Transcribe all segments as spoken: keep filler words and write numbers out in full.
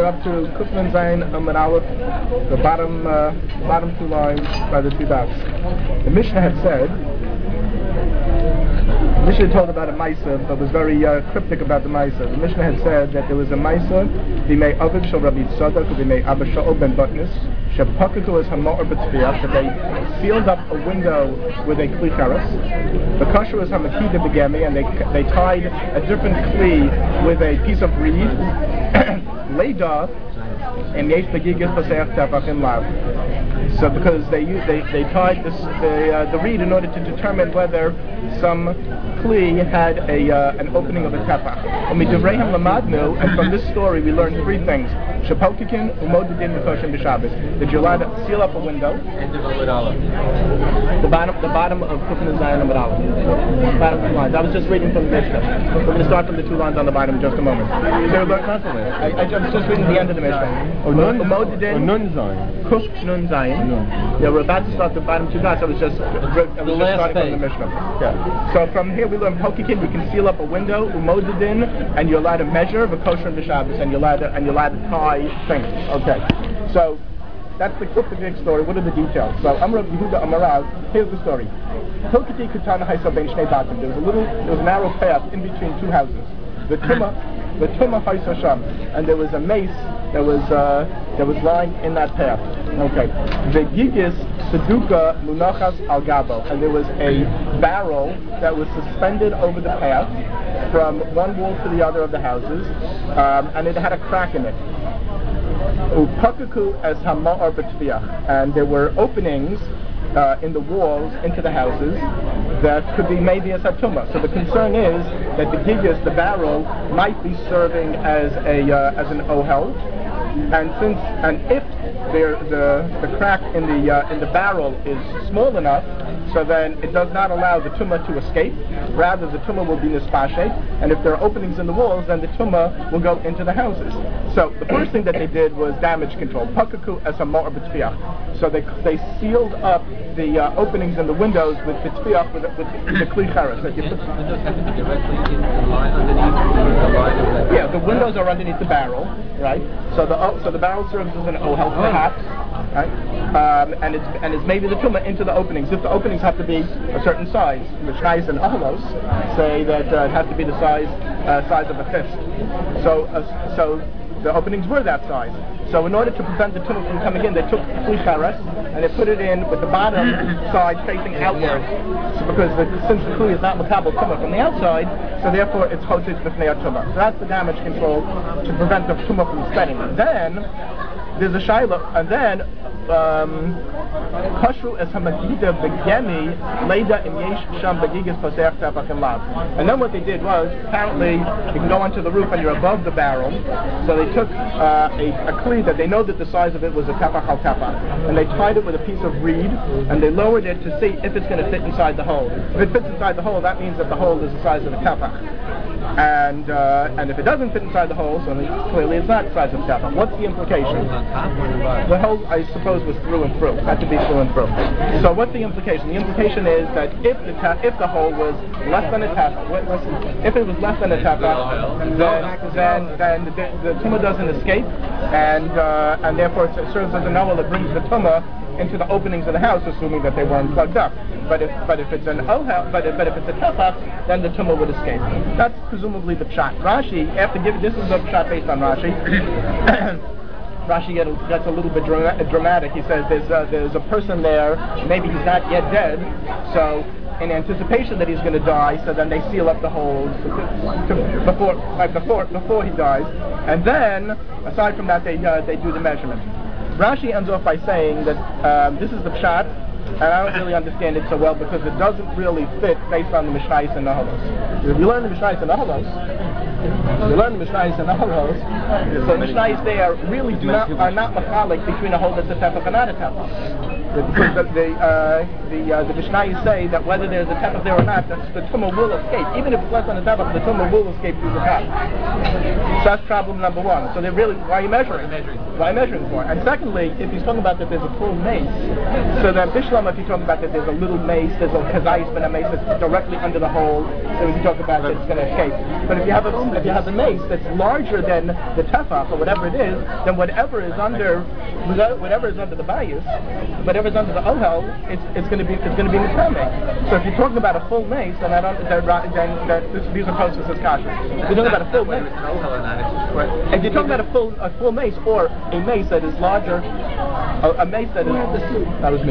We're up to Kufman Zayin Amud Aleph, the bottom, uh, bottom two lines by the two dots. The Mishnah had said, the Mishnah told about a Maisa, but was very uh, cryptic about the Maisa. The Mishnah had said that there was a Maisa, Bimei Aviv Shal Rabbi Tzadok, Bimei Abba Sha'ol Ben Batnis, Shepakaku as Hamor B'Tzviyach, that they sealed up a window with a Kli Charas. The Kasher was Hamakida Begemi, and they they tied a different Kli with a piece of reed, Leida, and Yesh Begigas Paseach Tefach in Lav. So because they used, they they tied this the uh, the reed in order to determine whether some Kli had a uh, an opening of a tefach. And we Devrehim Lamadnu, and from this story we learned three things: Shapokikin, Umodidin, Mekoshen B'Shabbos. That you're allowed to seal up a window. The bottom the bottom of Kufan Zayin Amud Aleph. Bottom two lines. I was just reading from the Mishnah. We're going to start from the two lines on the bottom in just a moment. So I, I was just reading the end of the Mishnah. Umodidin, Nun Zayin. Kuf Nun Zayin. Yeah, we're about to start the bottom two dots. I was just, I was just starting from the Mishnah. Yeah. So from here we learn Pokikin, you can seal up a window, Umodidin, and you're allowed to measure, V'kosher and B'Shabbos, and you're allowed to, and you're allowed to tie things. Okay. So that's the cryptic story. What are the details? So Amar Rav Yehuda Amarav, here's the story. Pokikin Kutana Haisa Ben Shnei Batim. There was a little, there was a narrow path in between two houses. The Tumah, the Tumah Haisa Sham, and there was a mace that was uh, that was lying in that path. Okay. The Gigis Seduka Munachas Al Gabo, and there was a barrel that was suspended over the path from one wall to the other of the houses, um, and it had a crack in it. Upakaku as Hamar B'Tzviyach, and there were openings uh, in the walls into the houses that could be maybe as a tumah. So the concern is that the Gigis, the barrel, might be serving as a uh, as an ohel. And since and if there, the the crack in the uh, in the barrel is small enough, so then it does not allow the tumah to escape. Rather, the tumah will be nispashet, and if there are openings in the walls, then the tumah will go into the houses. So the first thing that they did was damage control. Pakaku as a ma'or b'tzviyach. So they they sealed up the uh, openings in the windows with the tzviyach with, with the kli charas. The windows have to be directly in the line underneath the line of that. Yeah, the windows are underneath the barrel, right? So the oh, so the barrel serves as an ohel perhaps, right? Um, and it's and it's maybe the tumah into the openings. If the openings have to be a certain size, Mishnayos and Ahalos say that uh, it has to be the size uh, size of a fist. So uh, so the openings were that size. So in order to prevent the tumah from coming in, they took kli charas and they put it in with the bottom side facing outwards. So because the, since the kli is not makabel tumah from the outside, so therefore it's chotzis b'fnei tumah. So that's the damage control to prevent the tumah from spreading. And then there's a shayla, and then um kashru as hamagida begemi leida im yesh sham begigas paseach tefach and lav. And then what they did was, apparently you can go onto the roof and you're above the barrel, so they took uh, a, a kli that they know that the size of it was a tefach al tefach, and they tied it with a piece of reed and they lowered it to see if it's going to fit inside the hole. If it fits inside the hole, that means that the hole is the size of a tefach. And uh, and if it doesn't fit inside the hole, so clearly it's not the size of a tefach. What's the implication? The hole, I suppose, was through and through. Had to be through and through. So what's the implication? The implication is that if the te- if the hole was less than a tefach, if it was less than a tefach, then then then the, the tumah doesn't escape, and uh, and therefore it serves as a novel that brings the tumah into the openings of the house, assuming that they weren't plugged up. But if but if it's an ohel, but if, but if it's a tefach, then the tumah would escape. That's presumably the pshat. Rashi, after giving this is a pshat based on Rashi. Rashi gets a little bit dramatic. He says there's a, there's a person there, maybe he's not yet dead, so in anticipation that he's going to die, so then they seal up the holes before like before before he dies, and then aside from that they uh, they do the measurement. Rashi ends off by saying that um, this is the pshat, and I don't really understand it so well because it doesn't really fit based on the Mishnayos and Nahalos. If you learn the Mishnayos and Nahalos, you learn the Mishnayos and Nahalos, so the Mishnayos they are really do not are not machalik between a hole that's a tefach and not a tefach. Because the the uh, the, uh, the Mishnayos say that whether there's a tefach there or not, that's, the tumah will escape. Even if it's less than a tefach, the tumah will escape through the top. So that's problem number one. So they're really, why are you measuring? Why are you measuring for? And secondly, if he's talking about that there's a full mace, so that Mishnah Truma, if you're talking about that there's a little mace, there's a kazayis ben a mace that's directly under the hole, so when you talk about that it's going to escape. But if you have a if you have a mace that's larger than the tefach or whatever it is, then whatever is under whatever is under the bayis, whatever is under the ohel, it's it's going to be it's going to be mitame. So if you're talking about a full mace, then I don't then then, then this, these are posted as kasha. If you're talking about a full mace, if you're talking about a full a full mace or a mace that is larger, a, a mace that is that was me.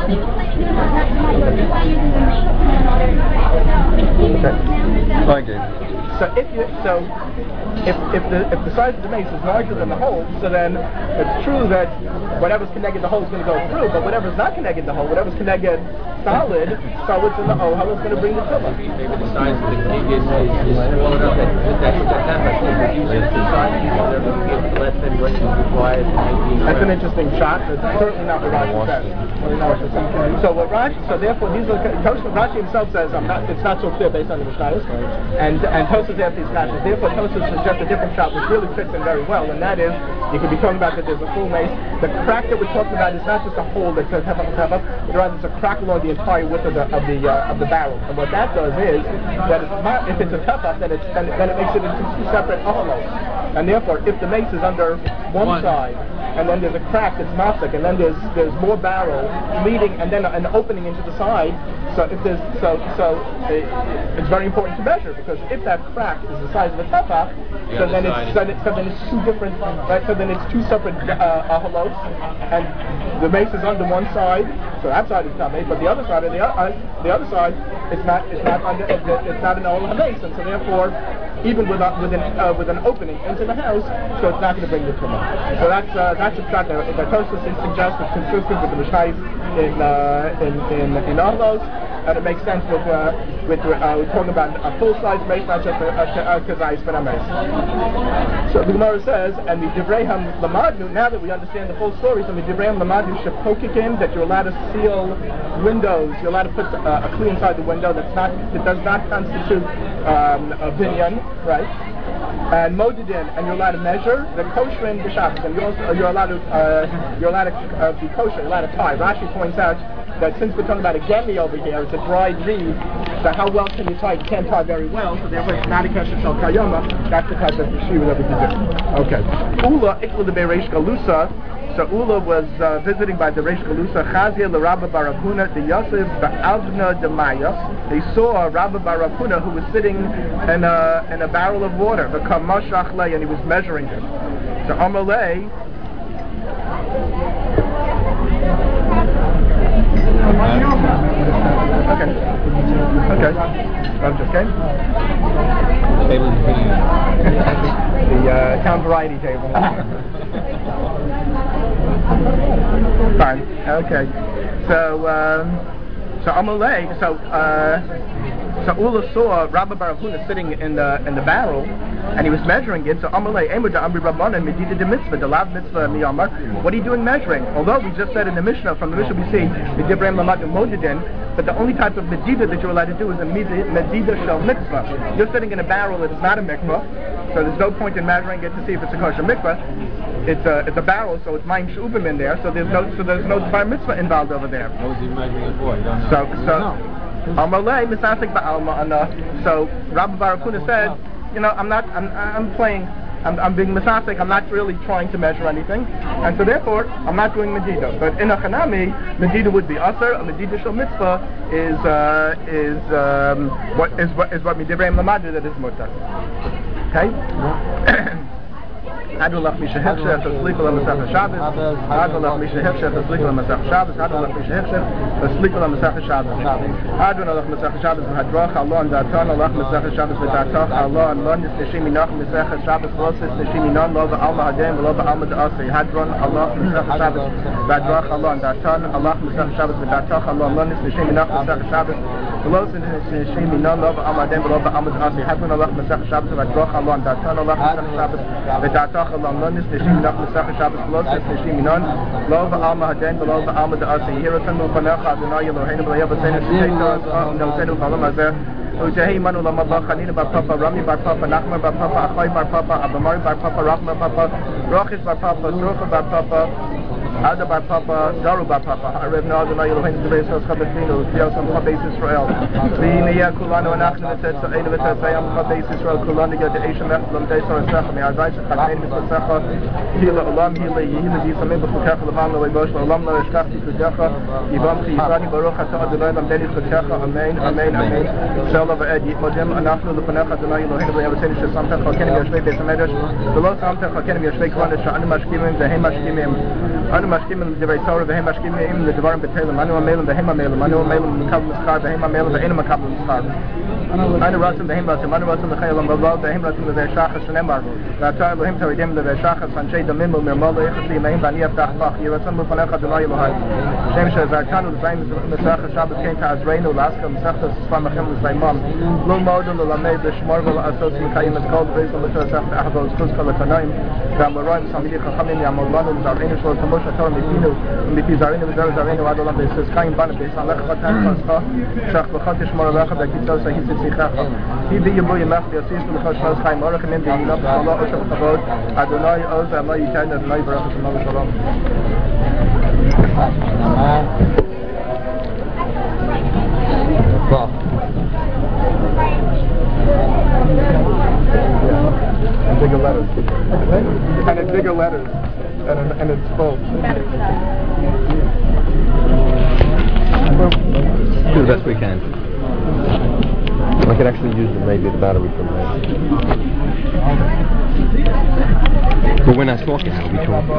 Okay. Thank you. So if you so if if the if the size of the mace is larger than the hole, so then it's true that whatever's connected the hole is going to go through, but whatever's not connected the hole, whatever's connected solid, so what's in the hole, how is going to bring the tefillah? Maybe the size of the knig is small enough that that that happens. Reduces the size of less than what is required. That's an interesting shot. It's certainly not what Rashi says. So what Rashi, so therefore these are Rashi himself says I'm not. It's not so clear based on the Mishnayos, and and Tosfos after these Kashas. Therefore Tosfos suggests a different shot which really fits in very well, and that is you could be talking about that there's a full mace. The crack that we're talking about is not just a hole that says Tefach Tefach, but rather it's a crack along the entire width of the of the uh, of the barrel. And what that does is that it's not, if it's a Tefach, then it's then, then it makes it into two separate oholos. And therefore, if the mace is under one, one. side, and then there's a crack that's mastic, and then there's there's more barrel leading, and then an opening into the side. So if there's so so it, it's very important to measure, because if that crack is the size of the tefach, so then it's so, so then it's two different right. So then it's two separate uh, ahalos, and the mace is under one side, so that side is not made, but the other side, of the uh, the other side, it's not it's not under it's not an ohel mace, and so therefore, even with a, with an uh, with an opening into the house, so it's not going to bring the tumor. So that's uh, that's a shot that the Tosfos suggests is consistent with the Mishnayos in uh, in in in Ahlos, and it makes sense with uh, with uh, we're talking about a full size mace, not just a kazayis ben a mace. So the Gemara says, and the Divrei Lamadnu. Now that we understand the full story, so the Divrei Lamadnu shepokikim, that you're allowed to seal windows, you're allowed to put uh, a kli inside the window that's not that does not constitute um, a binyan, right? And modidin, and you're allowed to measure the kosherin b'Shabbos, and you're, also, you're allowed to uh, you're allowed to uh, be kosher, you're allowed to tie. Rashi points out that since we're talking about a gemi over here, it's a dried reed, so how well can you tie? You can't tie very well, so therefore it's not a kesher shel kayama. That's the type of shiur that we can do. Okay. Ula ikla de bereish galusa. So Ula was uh, visiting by the Reish Galusa, Chazia l'Rabba Bar Rapuna, the Yosef ba'Avna Demaya. They saw Rabba Bar Rapuna who was sitting in a, in a barrel of water, the Kamashach lay, and he was measuring it. So Amalei, okay, okay, I'm just okay. The uh, count variety table. Fine. Okay. So, um, so Amalei. So, uh, so Ula saw Rabba Bar Huna sitting in the in the barrel, and he was measuring it. So Amalei, Emu da Amri Rabbana Medida de Mitzvah, the Lav Mitzvah Miyamar. What are you doing measuring? Although we just said in the Mishnah, from the Mishnah we see Medivrei Lamadnu Modidin, but the only type of Medida that you're allowed to do is a Medida Shel Mitzvah. You're sitting in a barrel that is not a mikvah, so there's no point in measuring it to see if it's a kosher mikvah. It's a it's a barrel, so it's ma'im shubim in there, so there's no so there's no bar mitzvah involved over there. What was he measuring it for? So so Amalei misasik ba'alma ana. So Rabbi Barakuna said, you know, I'm not I'm I'm playing. I'm, I'm being misasik, I'm not really trying to measure anything, and so therefore I'm not doing Medida. But in a Chanami, Medida would be Asar, a Medida Shel Mitzvah is uh, is um, what is what is what Midivrei Lamadnu that is Mutar. Okay? Adolach Misha Hefshech Taslikul HaMasach HaShabbos. Adolach Misha Hefshech Taslikul HaMasach HaShabbos. Adolach Misha Hefshech Taslikul HaMasach HaShabbos. Adonalach Masach HaShabbos V'Hadrach Allah and Datan Alach Masach HaShabbos V'Datach Allah and Lon Nishim Minach Masach HaShabbos V'Losis Nishim Minan Lo V'Alma Hadem V'Lo V'Alma Da'asri Hadron Allah Masach HaShabbos V'Hadrach Allah and Datan Alach Masach HaShabbos V'Datach Allah and Lon Nishim Minach Masach HaShabbos V'Losis Nishim Minan Lo V'Alma Hadem V'Lo V'Alma Da'asri Hadron Allah Masach HaShabbos V'Hadrach Allah and Datan Alach Masach HaShabbos V'Datach Allah Lon Nishim Minach Masach HaShabbos V'Losis Nishim Minan Lo V'Alma Hadem V'Lo V'Alma Da'asri Yiratan L'Fanecha Adonai Eloheinu V'Yavasenu Shetayta No Senu V'Alam Hazeh Ujehi Manu Lamabah Chanina Bar Papa Rami Bar Papa Nachman Bar Papa Achai Bar Papa Abamari Bar Papa Rachma Bar Papa Rochis Bar Papa Zrucha Bar Papa Ada bar Papa, Daru bar Papa, Ha'arev Na'ad Adonai Eloheinu Devei Yisrael Chabefinu, V'yos Amcha Beis Yisrael, V'yiniyah Kulanu Anachnu V'tetza'enu V'tetza'yam Amcha Beis Yisrael Kulanu Yodei Shemech L'Mdei Soresecha Me'adai Shechakmein V'Soresecha Hila Olam Hila Yihila Yisamim B'chukecha L'van L'Leibosh L'Olam L'Eshkach T'Kudecha Yivam Chiyisani Baruch Atah Adonai L'Mdei Chukecha Amen Amen Amen Shalom V'ed Yitmodim Anachnu L'Panecha Adonai Eloheinu V'yavatenu Shesamtech Chakenim Yoshvei Beis HaMedrash V'lo Samtech Chakenim Yoshvei Kodesh She'anu Mashkimim V'hem Mashkimim Anu Mashkimim L'Divrei Torah V'hem Mashkimim L'Dvarim B'Telem Anu Amelim V'hem Amelim Anu Amelim M'kabel M'schar V'hem Amelim V'einu M'kabel M'schar Anu Rasim V'hem Rasim Anu Rasim L'Chayel M'Balav V'hem Rasim L'Vei Shachas Sh'nemar V'atar Elohim Toridim L'Vei Shachas Anshei Damim U'Mirmal L'Echasi Yimehim V'ani Yaftach Bach Yiratzon L'Fanecha Adonai Elohai Shem She'Zarkanu L'Zayim M'Sachas Shabbos Kein Ta'azreinu L'Aska M'Sachas S'fam Achim L'Zaymam L'Ul Modu L'Lamed L'Shmor V'La'asot M'Kayim M'Skol V'Zol L'Shosach V'Achavo L'Skuz Kol L'Tanoim V'Amoraim S'Amili Chachamim Yamolanu L'Zarreinu Shlo Tamosh HaTorah Mipinu Mipi Zarreinu V'Zar Zarreinu Ad Olam V'Yisuz Kayim Bana V'Yisal Lech V'Tan Chazcha Shach V'Chot Yishmor Alecha V'Kitzos Ha'Hitzit Zichacha Hi V'Yibu Yimach V'Yasis V'Chot Shmos Chayim Orach Mim V'Yinam V'Chala Oshav Chavod Adonai Oz Amai Yitayna Adonai Baruch Hashem Shalom. Well. And bigger letters. And in bigger letters. And, and it's full. Do the best we can. I could actually use the, maybe the battery from there. But when I talk it, I'll be talking.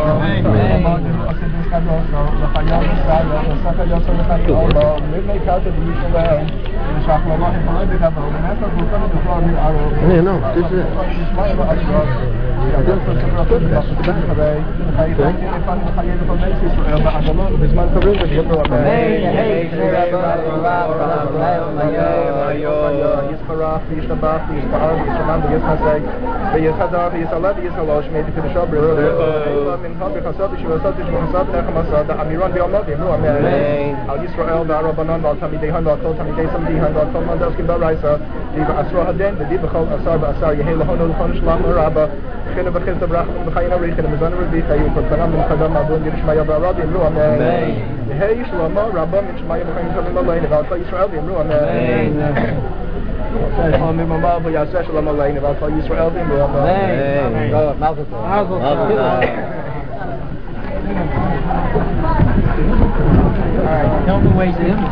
Yeah, no, this is it. Khina b'chizda b'rachman b'chayina richin Mizana Rabbicha Yukotana Min Chadam Abun Yirishmaya B'Arabi Yimru Amen Hey Shlama Rabba Min Shmaya B'chayim Shalom Alein V'Alta Yisrael Yimru Amen Amen Mama V'Yaseh Shalom Alein V'Alta Yisrael Yimru Amen Mazel Tov Mazel Tov. Alright, tell the ways in.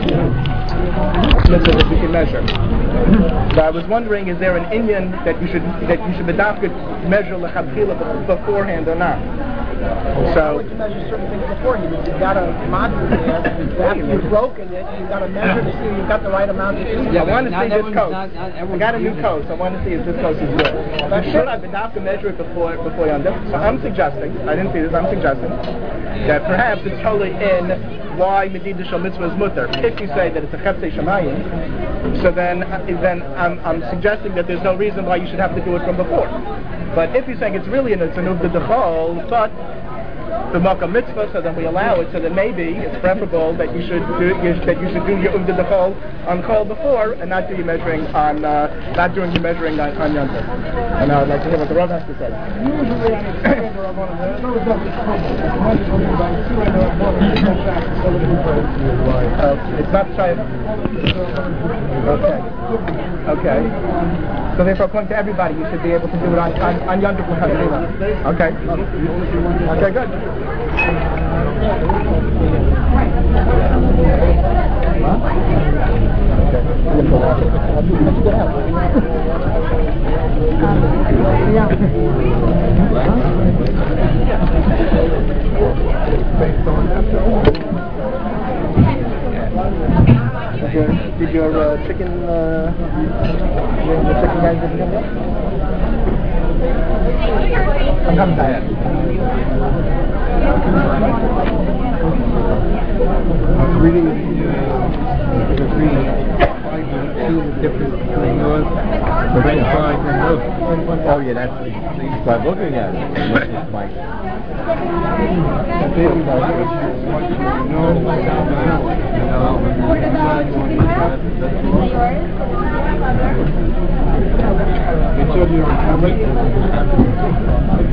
That we can measure. So I was wondering, is there an Indian that you should that you should measure lechatchila beforehand or not? So you measure certain things beforehand. You've got a model there. After you've broken it, you've got to measure to see if you've got the right amount of food. Yeah, I want to see this coat. I got a new coat, so I want to see if this coat is good. But should I have to measure it before before Yom Tov? So I'm suggesting, I didn't see this, I'm suggesting that perhaps it's totally in why Medida Shal Mitzvah is mutter. If you say that it's a Chetzei Shamayim, so then then I'm, I'm suggesting that there's no reason why you should have to do it from before. But if you're saying it's really an Tzanub B'Dechol, but the Makkah Mitzvah, so then we allow it, so then maybe it's preferable that you should do you, that you should do your Uvda Dechol on Chol before and not do your measuring on uh, not doing your measuring on, on Yom Tov. And I would like to hear what the Rav has to say. Usually on uh, it's not Shayv. Okay. Okay. So therefore, according to everybody, you should be able to do it on on, on Yom Tov. Okay. Okay, good. Did your, did your uh, chicken, uh, your, your chicken guys didn't come yet? I'm coming back. I was reading, uh, I was reading two different things. Oh yeah, that's by looking at it. It's like It's